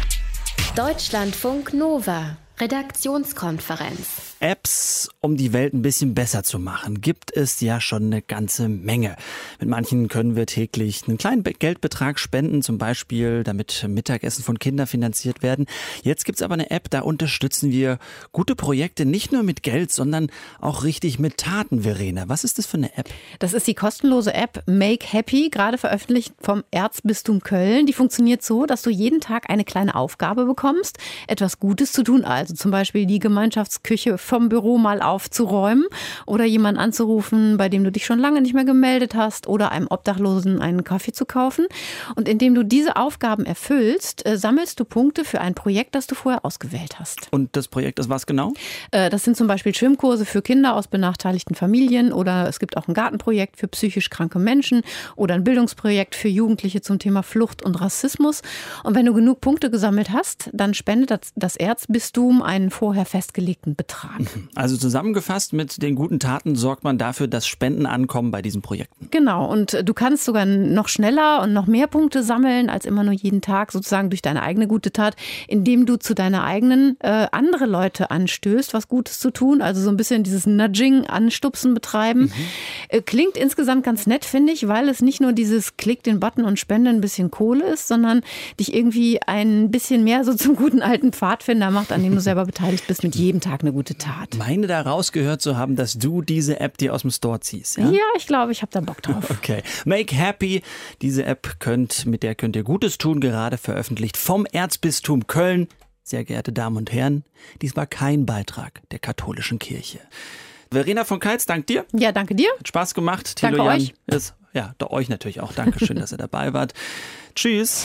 Deutschlandfunk Nova. Redaktionskonferenz. Apps, um die Welt ein bisschen besser zu machen, gibt es ja schon eine ganze Menge. Mit manchen können wir täglich einen kleinen Geldbetrag spenden, zum Beispiel damit Mittagessen von Kindern finanziert werden. Jetzt gibt's aber eine App, da unterstützen wir gute Projekte nicht nur mit Geld, sondern auch richtig mit Taten, Verena. Was ist das für eine App? Das ist die kostenlose App Make Happy, gerade veröffentlicht vom Erzbistum Köln. Die funktioniert so, dass du jeden Tag eine kleine Aufgabe bekommst, etwas Gutes zu tun, also zum Beispiel die Gemeinschaftsküche vom Büro mal aufzuräumen oder jemanden anzurufen, bei dem du dich schon lange nicht mehr gemeldet hast oder einem Obdachlosen einen Kaffee zu kaufen. Und indem du diese Aufgaben erfüllst, sammelst du Punkte für ein Projekt, das du vorher ausgewählt hast. Und das Projekt ist was genau? Das sind zum Beispiel Schwimmkurse für Kinder aus benachteiligten Familien oder es gibt auch ein Gartenprojekt für psychisch kranke Menschen oder ein Bildungsprojekt für Jugendliche zum Thema Flucht und Rassismus. Und wenn du genug Punkte gesammelt hast, dann spendet das Erzbistum einen vorher festgelegten Betrag. Also zusammengefasst, mit den guten Taten sorgt man dafür, dass Spenden ankommen bei diesen Projekten. Genau, und du kannst sogar noch schneller und noch mehr Punkte sammeln als immer nur jeden Tag, sozusagen durch deine eigene gute Tat, indem du zu deiner eigenen andere Leute anstößt, was Gutes zu tun, also so ein bisschen dieses Nudging, Anstupsen betreiben. Klingt insgesamt ganz nett, finde ich, weil es nicht nur dieses Klick den Button und Spende ein bisschen Kohle ist, sondern dich irgendwie ein bisschen mehr so zum guten alten Pfadfinder macht, an dem du selber beteiligt bist, mit jedem Tag eine gute Tat. Meine da rausgehört zu haben, dass du diese App dir aus dem Store ziehst. Ja, ich glaube, ich habe da Bock drauf. Okay. Make Happy. Diese App mit der könnt ihr Gutes tun, gerade veröffentlicht vom Erzbistum Köln. Sehr geehrte Damen und Herren, dies war kein Beitrag der katholischen Kirche. Verena von Keitz, dank dir. Ja, danke dir. Hat Spaß gemacht. Danke Thilo euch. Euch natürlich auch. Dankeschön, dass ihr dabei wart. Tschüss.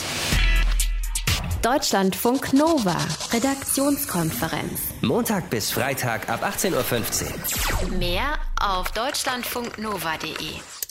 Deutschlandfunk Nova. Redaktionskonferenz. Montag bis Freitag ab 18:15 Uhr. Mehr auf deutschlandfunknova.de.